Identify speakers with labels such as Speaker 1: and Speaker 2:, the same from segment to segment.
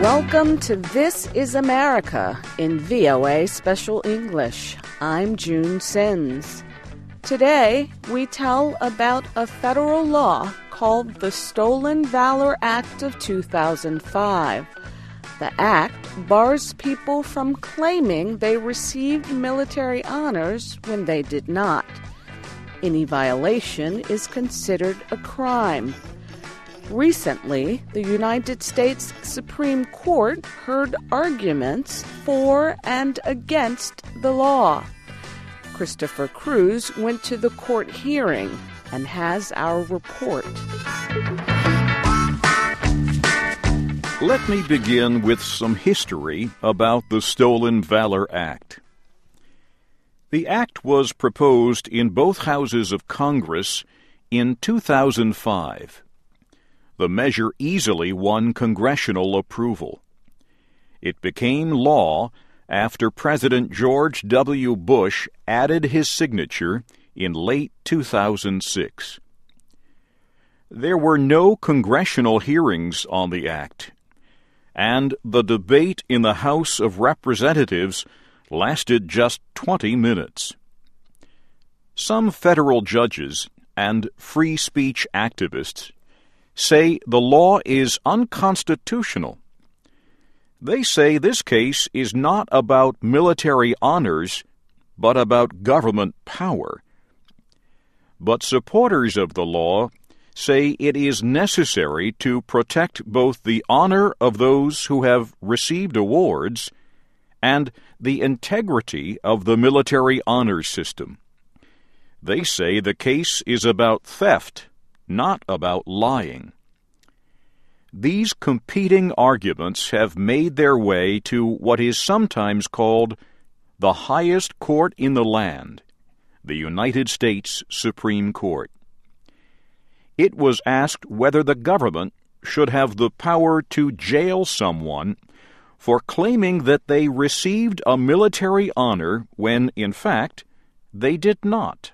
Speaker 1: Welcome to This is America in VOA Special English. I'm June Sins. Today, we tell about a federal law called the Stolen Valor Act of 2005. The act bars people from claiming they received military honors when they did not. Any violation is considered a crime. Recently, the United States Supreme Court heard arguments for and against the law. Christopher Cruz went to the court hearing and has our report.
Speaker 2: Let me begin with some history about the Stolen Valor Act. The act was proposed in both houses of Congress in 2005. The measure easily won congressional approval. It became law after President George W. Bush added his signature in late 2006. There were no congressional hearings on the act, and the debate in the House of Representatives lasted just 20 minutes. Some federal judges and free speech activists say the law is unconstitutional. They say this case is not about military honors, but about government power. But supporters of the law say it is necessary to protect both the honor of those who have received awards and the integrity of the military honors system. They say the case is about theft, not about lying. These competing arguments have made their way to what is sometimes called the highest court in the land, the United States Supreme Court. It was asked whether the government should have the power to jail someone for claiming that they received a military honor when, in fact, they did not.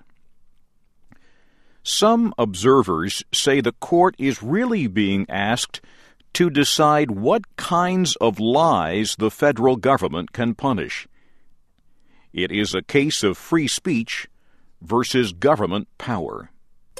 Speaker 2: Some observers say the court is really being asked to decide what kinds of lies the federal government can punish. It is a case of free speech versus government power.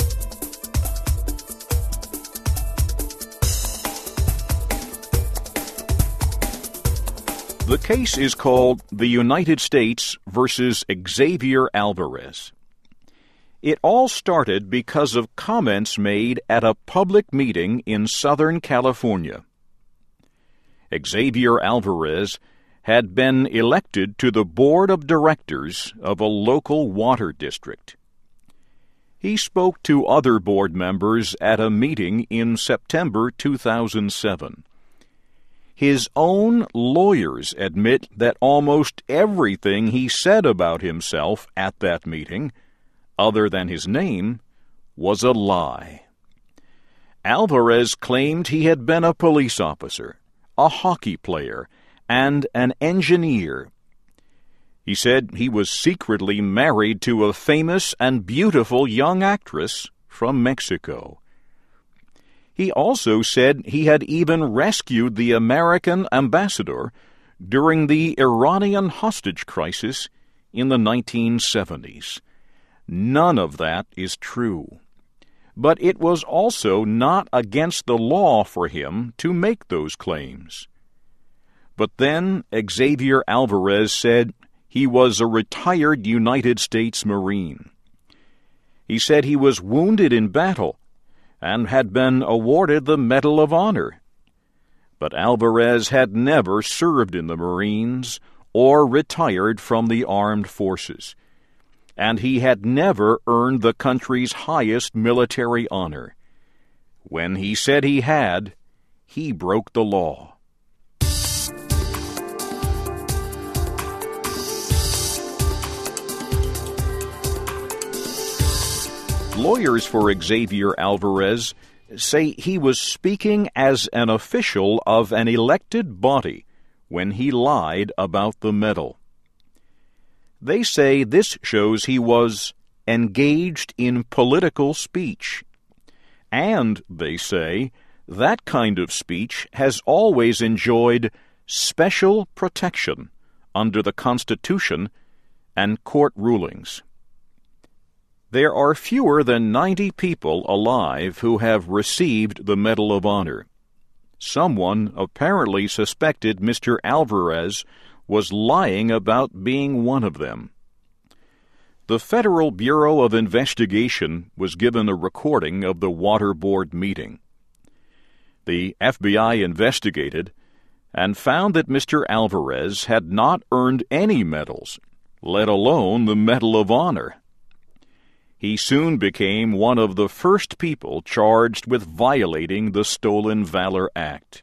Speaker 2: The case is called the United States versus Xavier Alvarez. It all started because of comments made at a public meeting in Southern California. Xavier Alvarez had been elected to the board of directors of a local water district. He spoke to other board members at a meeting in September 2007. His own lawyers admit that almost everything he said about himself at that meeting, other than his name, was a lie. Alvarez claimed he had been a police officer, a hockey player, and an engineer. He said he was secretly married to a famous and beautiful young actress from Mexico. He also said he had even rescued the American ambassador during the Iranian hostage crisis in the 1970s. None of that is true. But it was also not against the law for him to make those claims. But then Xavier Alvarez said he was a retired United States Marine. He said he was wounded in battle and had been awarded the Medal of Honor. But Alvarez had never served in the Marines or retired from the armed forces, and he had never earned the country's highest military honor. When he said he had, he broke the law. Lawyers for Xavier Alvarez say he was speaking as an official of an elected body when he lied about the medal. They say this shows he was engaged in political speech. And, they say, That kind of speech has always enjoyed special protection under the Constitution and court rulings. There are fewer than 90 people alive who have received the Medal of Honor. Someone apparently suspected Mr. Alvarez was lying about being one of them. The Federal Bureau of Investigation was given a recording of the Water Board meeting. The FBI investigated and found that Mr. Alvarez had not earned any medals, let alone the Medal of Honor. He soon became one of the first people charged with violating the Stolen Valor Act.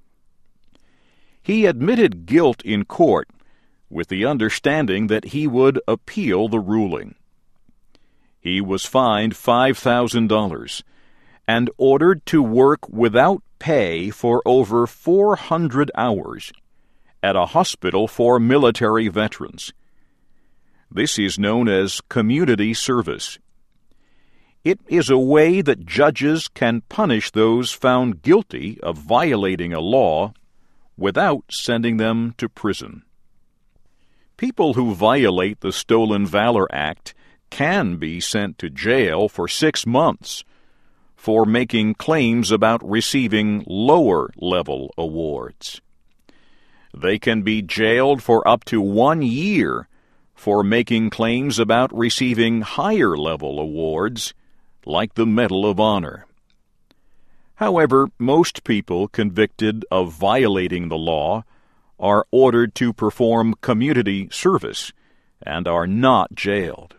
Speaker 2: He admitted guilt in court with the understanding that he would appeal the ruling. He was fined $5,000 and ordered to work without pay for over 400 hours at a hospital for military veterans. This is known as community service. It is a way that judges can punish those found guilty of violating a law without sending them to prison. People who violate the Stolen Valor Act can be sent to jail for 6 months for making claims about receiving lower-level awards. They can be jailed for up to 1 year for making claims about receiving higher-level awards, like the Medal of Honor. However, most people convicted of violating the law are ordered to perform community service and are not jailed.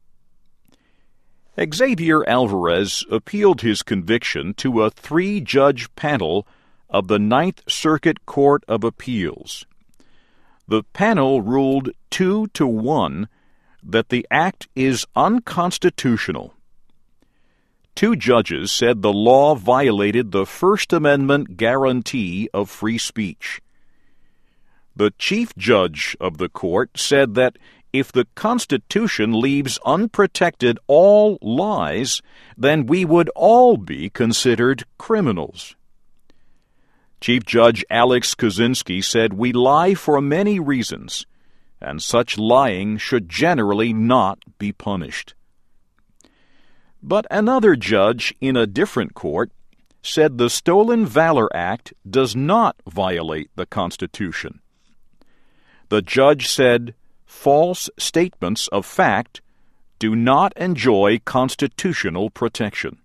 Speaker 2: Xavier Alvarez appealed his conviction to a 3-judge panel of the Ninth Circuit Court of Appeals. The panel ruled 2-1 that the act is unconstitutional. 2 judges said the law violated the First Amendment guarantee of free speech. The chief judge of the court said that if the Constitution leaves unprotected all lies, then we would all be considered criminals. Chief Judge Alex Kozinski said we lie for many reasons, and such lying should generally not be punished. But another judge in a different court said the Stolen Valor Act does not violate the Constitution. The judge said false statements of fact do not enjoy constitutional protection.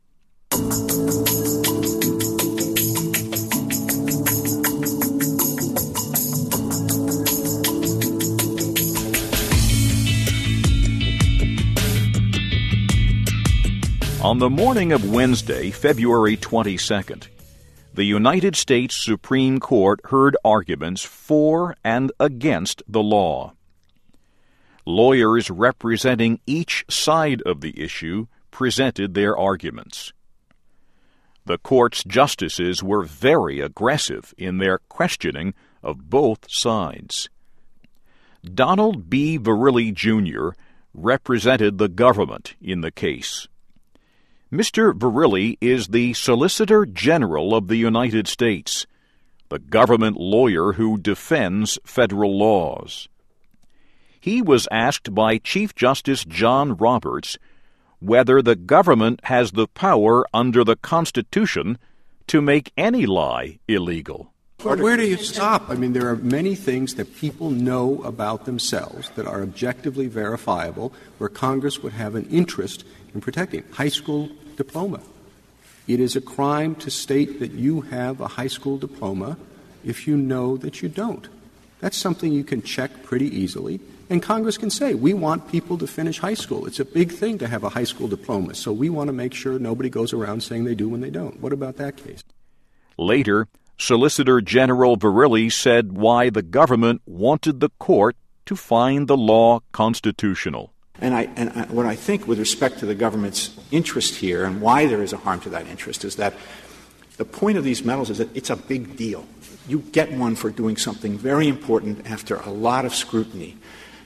Speaker 2: On the morning of Wednesday, February 22nd, the United States Supreme Court heard arguments for and against the law. Lawyers representing each side of the issue presented their arguments. The court's justices were very aggressive in their questioning of both sides. Donald B. Verrilli, Jr. represented the government in the case. Mr. Verrilli is the Solicitor General of the United States, the government lawyer who defends federal laws. He was asked by Chief Justice John Roberts whether the government has the power under the Constitution to make any lie illegal.
Speaker 3: But where do you stop? I mean, there are many things that people know about themselves that are objectively verifiable where Congress would have an interest in protecting. High school diploma. It is a crime to state that you have a high school diploma if you know that you don't. That's something you can check pretty easily. And Congress can say, we want people to finish high school. It's a big thing to have a high school diploma, so we want to make sure nobody goes around saying they do when they don't. What about that case?
Speaker 2: Later, Solicitor General Verrilli said why the government wanted the court to find the law constitutional.
Speaker 4: And what I think with respect to the government's interest here and why there is a harm to that interest is that the point of these medals is that it's a big deal. You get one for doing something very important after a lot of scrutiny.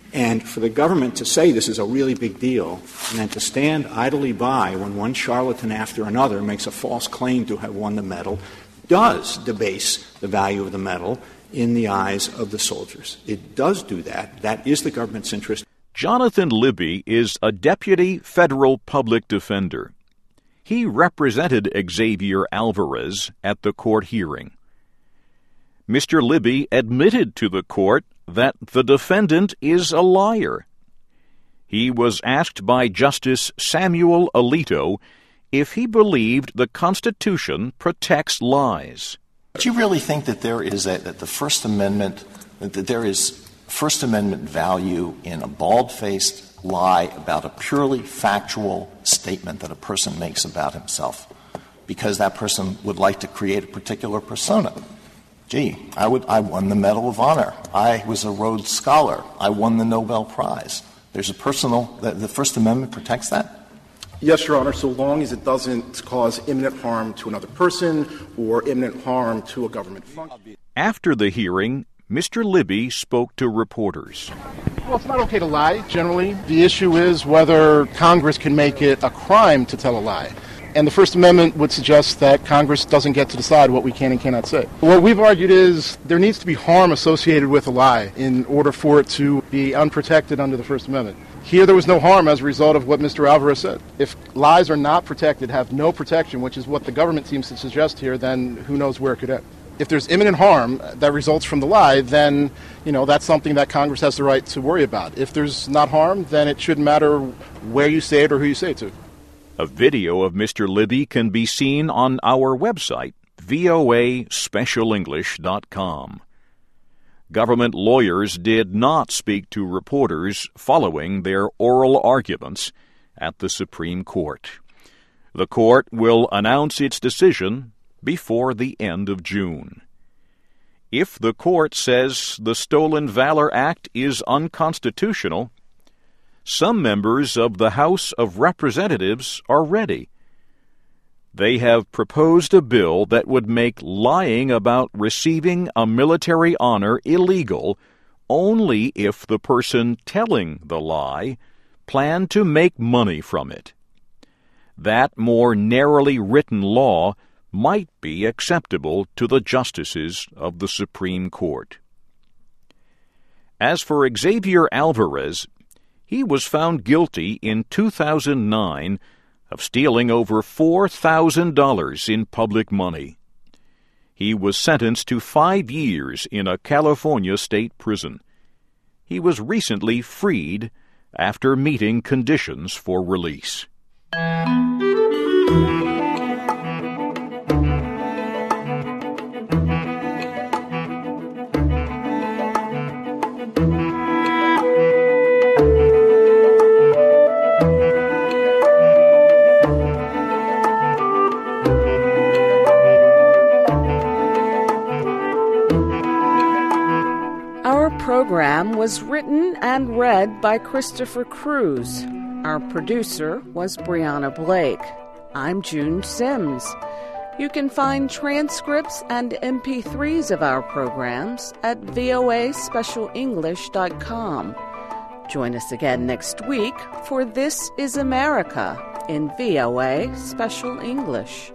Speaker 4: And for the government to say this is a really big deal and then to stand idly by when one charlatan after another makes a false claim to have won the medal does debase the value of the medal in the eyes of the soldiers. It does do that. That is the government's interest.
Speaker 2: Jonathan Libby is a deputy federal public defender. He represented Xavier Alvarez at the court hearing. Mr. Libby admitted to the court that the defendant is a liar. He was asked by Justice Samuel Alito if he believed the Constitution protects lies.
Speaker 5: Do you really think that there is that the First Amendment, that there is First Amendment value in a bald-faced lie about a purely factual statement that a person makes about himself because that person would like to create a particular persona? Gee, I won the Medal of Honor. I was a Rhodes Scholar. I won the Nobel Prize. There's a the First Amendment protects that?
Speaker 6: Yes, Your Honor, so long as it doesn't cause imminent harm to another person or imminent harm to a government function.
Speaker 2: After the hearing, Mr. Libby spoke to reporters.
Speaker 6: Well, it's not okay to lie, generally. The issue is whether Congress can make it a crime to tell a lie. And the First Amendment would suggest that Congress doesn't get to decide what we can and cannot say. What we've argued is there needs to be harm associated with a lie in order for it to be unprotected under the First Amendment. Here there was no harm as a result of what Mr. Alvarez said. If lies are not protected, have no protection, which is what the government seems to suggest here, then who knows where it could end. If there's imminent harm that results from the lie, then, that's something that Congress has the right to worry about. If there's not harm, then it shouldn't matter where you say it or who you say it to.
Speaker 2: A video of Mr. Libby can be seen on our website, voaspecialenglish.com. Government lawyers did not speak to reporters following their oral arguments at the Supreme Court. The court will announce its decision before the end of June. If the court says the Stolen Valor Act is unconstitutional, some members of the House of Representatives are ready. They have proposed a bill that would make lying about receiving a military honor illegal only if the person telling the lie planned to make money from it. That more narrowly written law might be acceptable to the justices of the Supreme Court. As for Xavier Alvarez, he was found guilty in 2009 of stealing over $4,000 in public money. He was sentenced to 5 years in a California state prison. He was recently freed after meeting conditions for release.
Speaker 1: Our program was written and read by Christopher Cruz. Our producer was Brianna Blake. I'm June Sims. You can find transcripts and MP3s of our programs at voaspecialenglish.com. Join us again next week for This is America in VOA Special English.